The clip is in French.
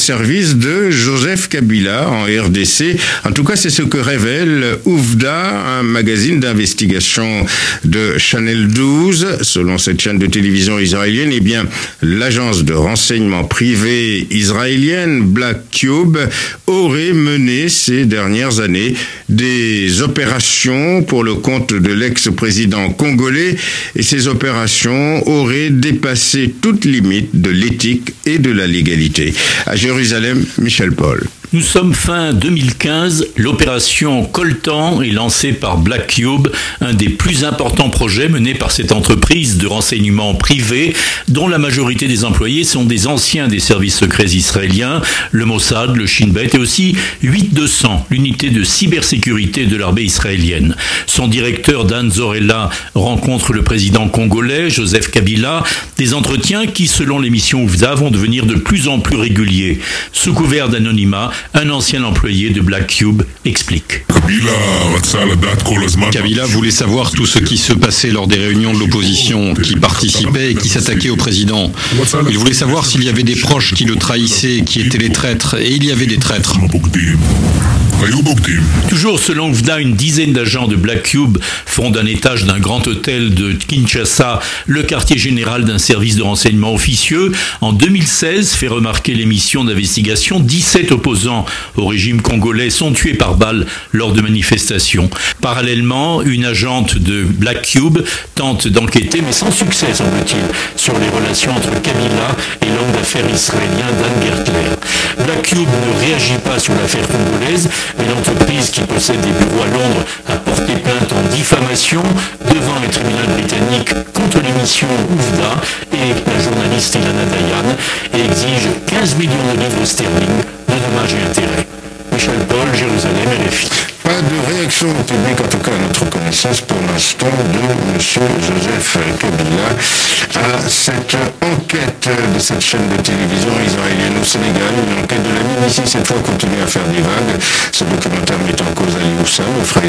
service de Joseph Kabila en RDC. En tout cas, c'est ce que révèle Oufda, un magazine d'investigation de Channel 12. Selon cette chaîne de télévision israélienne, eh bien, l'agence de renseignement privée israélienne Black Cube aurait mené ces dernières années des opérations pour le compte de l'ex-président congolais, et ces opérations auraient dépassé toute limite de l'éthique et de la légalité. À Jérusalem, Michel Paul. Nous sommes fin 2015, l'opération Coltan est lancée par Black Cube, un des plus importants projets menés par cette entreprise de renseignement privé, dont la majorité des employés sont des anciens des services secrets israéliens, le Mossad, le Shin Bet et aussi 8200, l'unité de cybersécurité de l'armée israélienne. Son directeur Dan Zorella rencontre le président congolais, Joseph Kabila, des entretiens qui, selon l'émission Oufda, vont devenir de plus en plus réguliers. Sous couvert d'anonymat, un ancien employé de Black Cube explique. Kabila voulait savoir tout ce qui se passait lors des réunions de l'opposition, qui participaient et qui s'attaquaient au président. Il voulait savoir s'il y avait des proches qui le trahissaient, qui étaient les traîtres, et il y avait des traîtres. Toujours selon Oufda, une dizaine d'agents de Black Cube font d'un étage d'un grand hôtel de Kinshasa le quartier général d'un service de renseignement officieux. En 2016, fait remarquer l'émission d'investigation, 17 opposants au régime congolais sont tués par balle lors de manifestations. Parallèlement, une agente de Black Cube tente d'enquêter, mais sans succès semble-t-il, sur les relations entre Kabila et l'homme d'affaires israélien Dan Gertler. Black Cube ne réagit pas sur l'affaire congolaise, mais l'entreprise qui possède des bureaux à Londres a porté plainte en diffamation devant les tribunaux britanniques contre l'émission Oufda et la journaliste Ilana Dayan et exige 15 millions de livres sterling de dommages et intérêts. Michel Paul, Jérusalem, RFI. Pas de réaction publique, en tout cas à notre connaissance pour l'instant, de M. Joseph Kabila à cette enquête de cette chaîne de télévision israélienne au Sénégal. Une enquête de la BBC, cette fois, continue à faire des vagues. Ce documentaire met en cause Ali Houssam, le frère